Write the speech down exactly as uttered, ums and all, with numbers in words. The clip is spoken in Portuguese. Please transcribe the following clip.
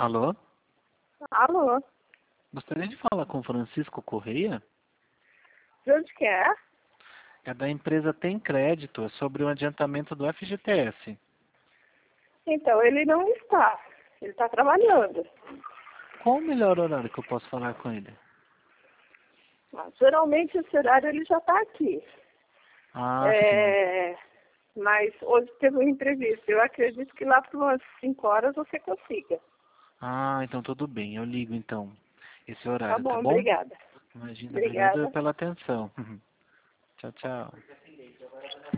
Alô? Alô? Gostaria de falar com Francisco Correia? De onde que é? É da empresa Tem Crédito, é sobre o adiantamento do F G T S. Então, ele não está. Ele está trabalhando. Qual o melhor horário que eu posso falar com ele? Mas, geralmente, esse horário ele já está aqui. Ah, sim. É, mas hoje teve uma entrevista. Eu acredito que lá por umas cinco horas você consiga. Ah, então tudo bem, eu ligo então. Esse Tá horário, tá bom, bom? obrigada. Imagina, obrigado Obrigada. pela atenção. Tchau, tchau.